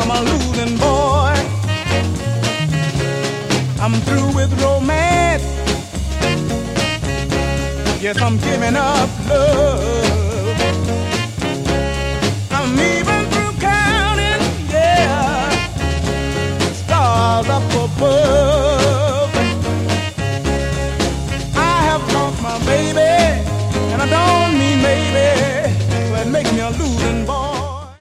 I'm a losing boy. I'm through with romance. Yes, I'm giving up love. I'm even through counting, yeah, stars up above. I have lost my baby, and I don't mean maybe, but it makes me a losing